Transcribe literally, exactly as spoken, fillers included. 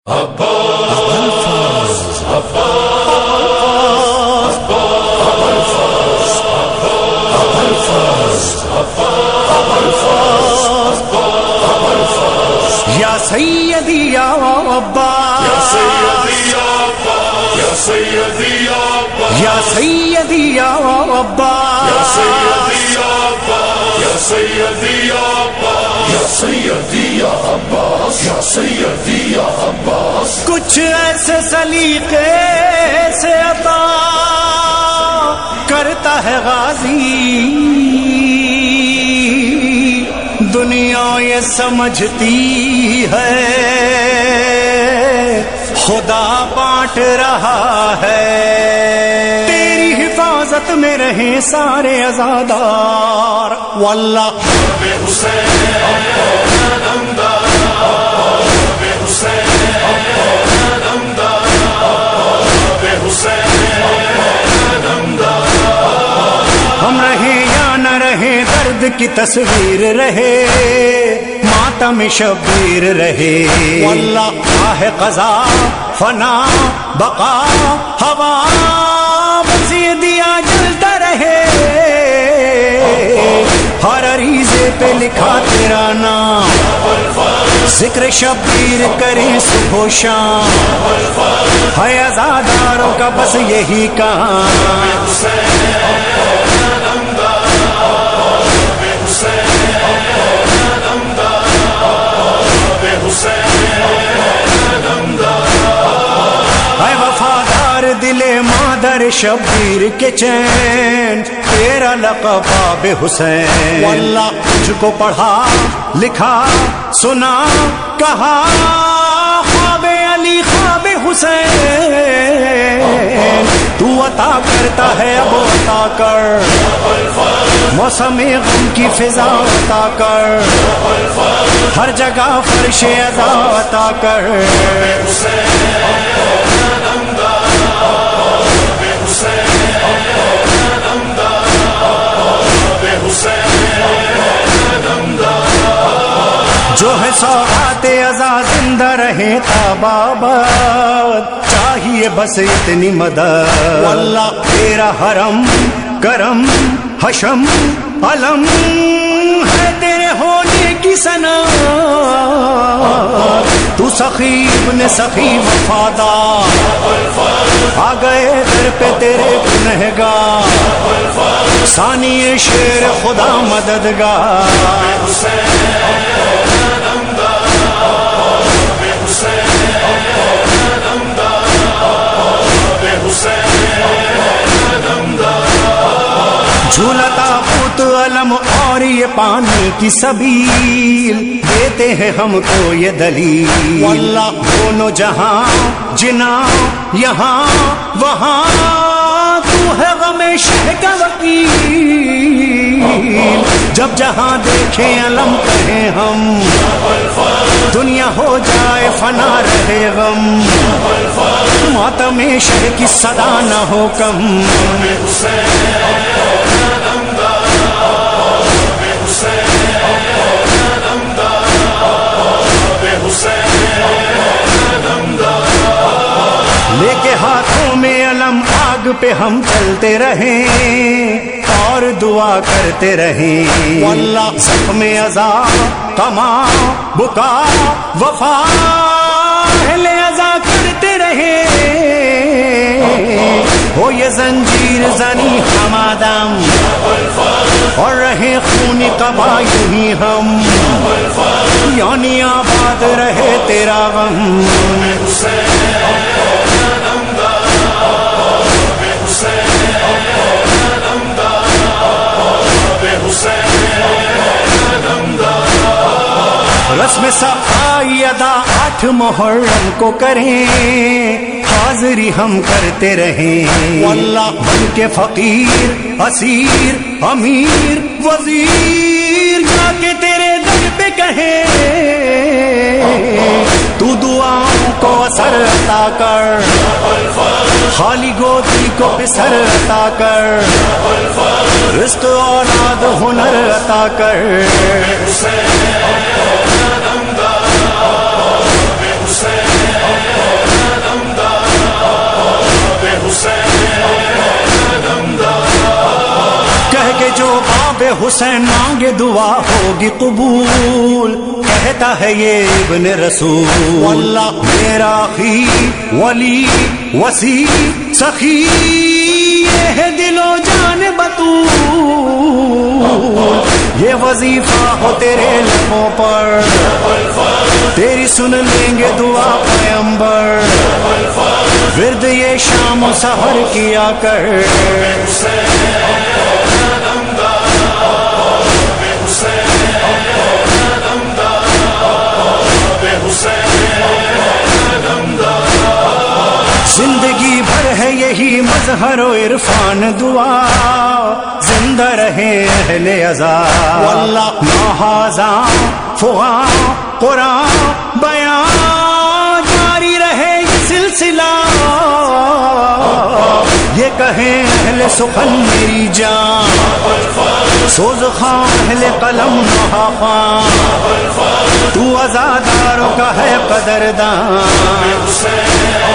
یا سیدی یا عباس، یا سیدی یا عباس، یا سیدی یا عباس، یا سیدی یا عباس، یا سیدی یا عباس، یا سیدی یا عباس، یا سیدی یا عباس، یا سیدی یا عباس. کچھ ایسے سلیقے سے عطا کرتا ہے غازی، دنیا یہ سمجھتی ہے خدا بانٹ رہا ہے. تیری حفاظت میں رہے سارے عزادار، واللہ بے حسین نمدار، بے حسین نمدار، بے حسین نمدار. ہم رہے یا نہ رہے درد کی تصویر رہے، ماتم شبیر رہے، واللہ خواہ قضا فنا بقا ہوا بس یہ دیا جلتا رہے. ہر عریضے پہ لکھا تیرا نام، ذکر شبیر کریں صبح و شام، ہے عزاداروں کا بس یہی کام. اے وفادار دل مادر شبیر کے چین، تیرا لقب باب حسین، واللہ تجھ کو پڑھا لکھا سنا کہا، خواب علی خواب حسین، تو عطا کرتا ہے اب عطا کر، موسم غم کی فضا عطا کر، ہر جگہ فرش عزا عطا کر. جو ہے سوغات عزا زندہ رہے تاباباد، چاہیے بس اتنی مدد، واللہ تیرا حرم کرم حشم علم ہے تیرے ہونے کی سنا. تو سخیب نے سخی وفادار، آ گئے در پہ تیرے گنہگار، ثانی شیر خدا مددگار. جھولتا پوت علم اور یہ پانی کی سبیل، دیتے ہیں ہم کو یہ دلیل، واللہ دونوں جہاں جنا یہاں وہاں، تو ہے غم شہ کا وکیل. جب جہاں دیکھیں علم کہیں ہم، دنیا ہو جائے فنا رہے غم، ماتم شہ کی صدا نہ ہو کم. لے کے ہاتھوں میں علم آگ پہ ہم چلتے رہیں اور دعا کرتے رہیں، واللہ زخم عزا کما بکا وفا اہل عزا کرتے رہیں. ہو یہ زنجیر زنی ہمادم، اور رہے خونی قبا یوں ہی ہم، یعنی آباد رہے تیرا غم. رسم صفائی ادا آٹھ محرم کو کریں، حاضری ہم کرتے رہیں، واللہ بن کے فقیر اسیر امیر وزیر جا کے تیرے در پہ کہیں، تو دعاؤں کو اثر عطا کر، خالی گودی کو پسر عطا کر، رزق اولاد ہنر عطا کر. بے حسین حسین مانگے دعا ہوگی قبول، کہتا ہے یہ ابن رسول، واللہ میرا اخی ولی وسیع سخی یہ ہے دل و جان بطول، یہ وظیفہ ہو تیرے لبوں پر، تیری سن لیں گے دعا پیغمبر، ورد یہ شام و سحر کیا کر، زندگی بھر ہے یہی مظہر و عرفان دعا، زندہ رہے اہل عزا، واللہ محاذاں فغاں قرآن بیان جاری رہے یہ سلسلہ، یہ کہیں اہل سخن میری جان، سوز خاں اہل قلم محافاں، تو عزاداروں کا ہے قدردان،